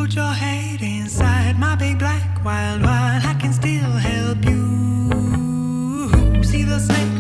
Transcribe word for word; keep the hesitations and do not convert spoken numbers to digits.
Put your head inside my big black wild wine. I can still help you see the snake